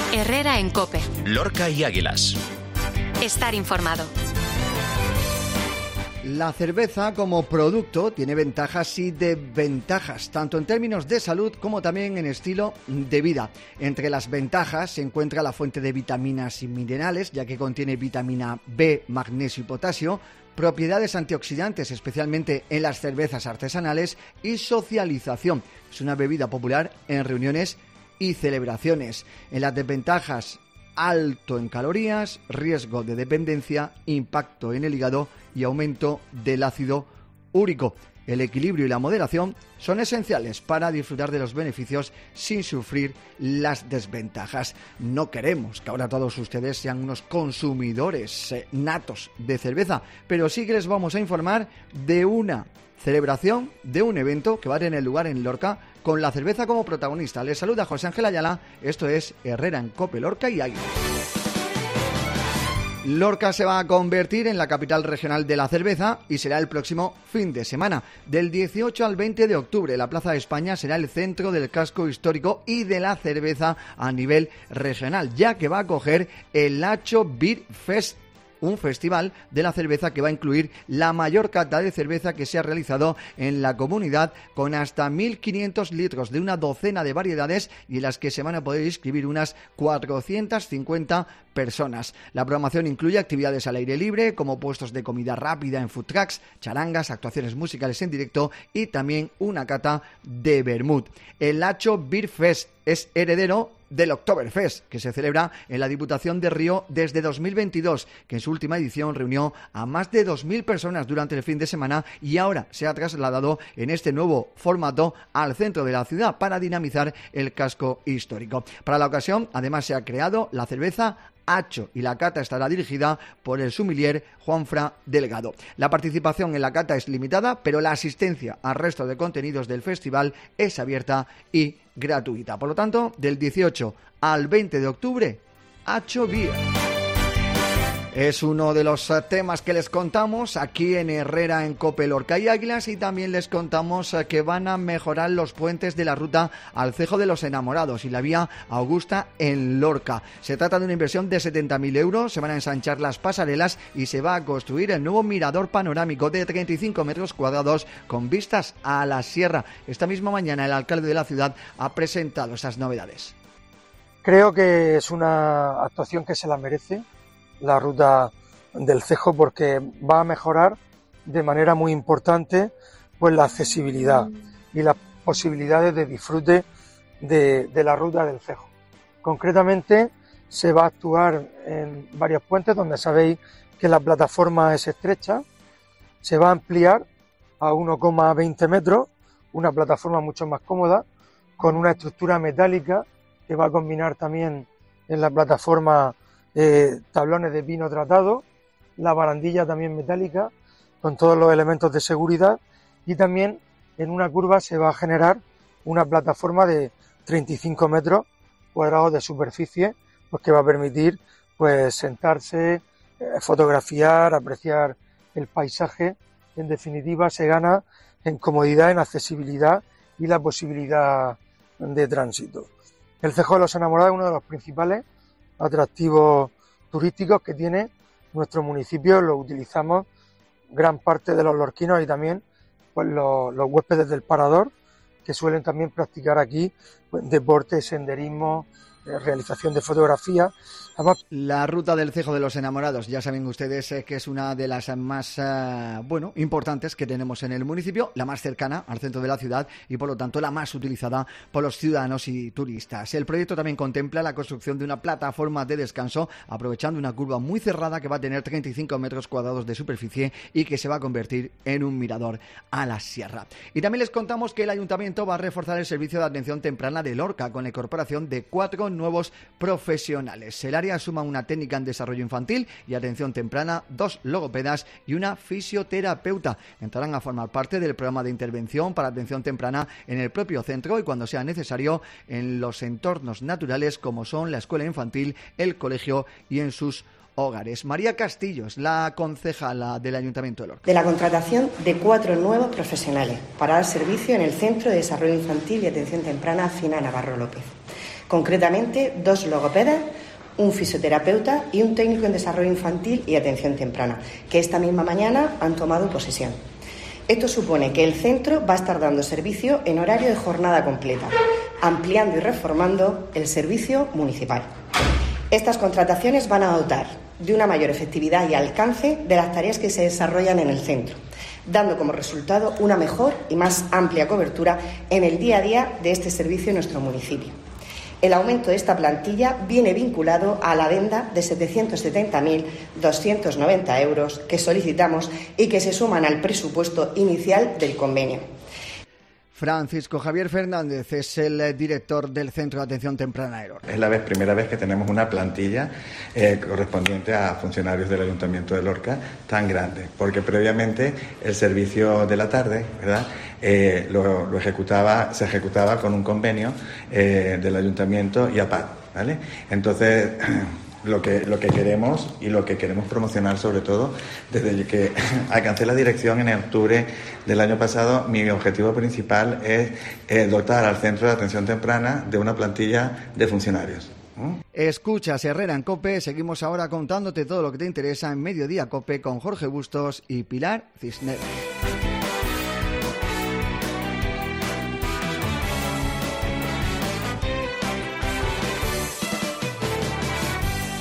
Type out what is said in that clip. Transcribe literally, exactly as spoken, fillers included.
Herrera en COPE. Lorca y Águilas. Estar informado. La cerveza como producto tiene ventajas y desventajas, tanto en términos de salud como también en estilo de vida. Entre las ventajas se encuentra la fuente de vitaminas y minerales, ya que contiene vitamina B, magnesio y potasio, propiedades antioxidantes, especialmente en las cervezas artesanales, y socialización. Es una bebida popular en reuniones y celebraciones. En las desventajas, alto en calorías, riesgo de dependencia, impacto en el hígado y aumento del ácido úrico. El equilibrio y la moderación son esenciales para disfrutar de los beneficios sin sufrir las desventajas. No queremos que ahora todos ustedes sean unos consumidores eh, natos de cerveza, pero sí que les vamos a informar de una celebración, de un evento que va a tener lugar en Lorca con la cerveza como protagonista. Les saluda José Ángel Ayala, esto es Herrera en COPE, Lorca y Águilas. Lorca se va a convertir en la capital regional de la cerveza y será el próximo fin de semana. Del dieciocho al veinte de octubre, la Plaza de España será el centro del casco histórico y de la cerveza a nivel regional, ya que va a acoger el Hacho Beer Fest, un festival de la cerveza que va a incluir la mayor cata de cerveza que se ha realizado en la comunidad, con hasta mil quinientos litros de una docena de variedades y en las que se van a poder inscribir unas cuatrocientas cincuenta personas. La programación incluye actividades al aire libre, como puestos de comida rápida en food trucks, charangas, actuaciones musicales en directo y también una cata de vermut. El Hacho Beer Fest es heredero del Oktoberfest, que se celebra en la Diputación de Río desde dos mil veintidós, que en su última edición reunió a más de dos mil personas durante el fin de semana y ahora se ha trasladado en este nuevo formato al centro de la ciudad para dinamizar el casco histórico. Para la ocasión, además, se ha creado la cerveza Hacho y la cata estará dirigida por el sommelier Juanfra Delgado. La participación en la cata es limitada, pero la asistencia al resto de contenidos del festival es abierta y gratuita. Por lo tanto, del dieciocho al veinte de octubre, Hacho Beer. Es uno de los temas que les contamos aquí en Herrera en COPE, Lorca y Águilas, y también les contamos que van a mejorar los puentes de la ruta al Cejo de los Enamorados y la vía Augusta en Lorca. Se trata de una inversión de setenta mil euros, se van a ensanchar las pasarelas y se va a construir el nuevo mirador panorámico de treinta y cinco metros cuadrados con vistas a la sierra. Esta misma mañana el alcalde de la ciudad ha presentado esas novedades. Creo que es una actuación que se la merece la ruta del Cejo, porque va a mejorar de manera muy importante pues la accesibilidad y las posibilidades de disfrute de, de la ruta del Cejo. Concretamente se va a actuar en varios puentes donde sabéis que la plataforma es estrecha, se va a ampliar a uno coma veinte metros, una plataforma mucho más cómoda, con una estructura metálica que va a combinar también en la plataforma Eh, tablones de pino tratado, la barandilla también metálica con todos los elementos de seguridad, y también en una curva se va a generar una plataforma de treinta y cinco metros cuadrados de superficie, pues que va a permitir pues sentarse, eh, fotografiar, apreciar el paisaje. En definitiva, se gana en comodidad, en accesibilidad y la posibilidad de tránsito. El Cejo de los Enamorados es uno de los principales atractivos turísticos que tiene nuestro municipio. Lo utilizamos gran parte de los lorquinos y también pues los, los huéspedes del Parador, que suelen también practicar aquí pues, deporte, senderismo, eh, realización de fotografía. Además, la ruta del Cejo de los Enamorados, ya saben ustedes eh, que es una de las más eh, bueno, importantes que tenemos en el municipio, la más cercana al centro de la ciudad y por lo tanto la más utilizada por los ciudadanos y turistas. El proyecto también contempla la construcción de una plataforma de descanso aprovechando una curva muy cerrada que va a tener treinta y cinco metros cuadrados de superficie y que se va a convertir en un mirador a la sierra. Y también les contamos que el ayuntamiento va a reforzar el servicio de atención temprana de Lorca con la incorporación de cuatro nuevos profesionales. El área suma una técnica en desarrollo infantil y atención temprana, dos logopedas y una fisioterapeuta. Entrarán a formar parte del programa de intervención para atención temprana en el propio centro y cuando sea necesario en los entornos naturales como son la escuela infantil, el colegio y en sus hogares. María Castillos, la concejala del Ayuntamiento de Lorca. De la contratación de cuatro nuevos profesionales para dar servicio en el Centro de Desarrollo Infantil y Atención Temprana Fina Navarro López. concretamente dos logopedas, un fisioterapeuta y un técnico en desarrollo infantil y atención temprana, que esta misma mañana han tomado posesión. Esto supone que el centro va a estar dando servicio en horario de jornada completa, ampliando y reformando el servicio municipal. Estas contrataciones van a dotar de una mayor efectividad y alcance de las tareas que se desarrollan en el centro, dando como resultado una mejor y más amplia cobertura en el día a día de este servicio en nuestro municipio. El aumento de esta plantilla viene vinculado a la adenda de setecientos setenta mil doscientos noventa euros que solicitamos y que se suman al presupuesto inicial del convenio. Francisco Javier Fernández es el director del Centro de Atención Temprana de Lorca. Es la vez, primera vez que tenemos una plantilla eh, correspondiente a funcionarios del Ayuntamiento de Lorca tan grande, porque previamente el servicio de la tarde, ¿verdad?, eh, lo, lo ejecutaba, se ejecutaba con un convenio eh, del Ayuntamiento y A P A D, ¿vale? Entonces, Lo que, lo que queremos y lo que queremos promocionar sobre todo, desde que alcancé la dirección en octubre del año pasado, mi objetivo principal es eh, dotar al Centro de Atención Temprana de una plantilla de funcionarios. ¿Mm? Escuchas Herrera en COPE, seguimos ahora contándote todo lo que te interesa en Mediodía COPE con Jorge Bustos y Pilar Cisneros.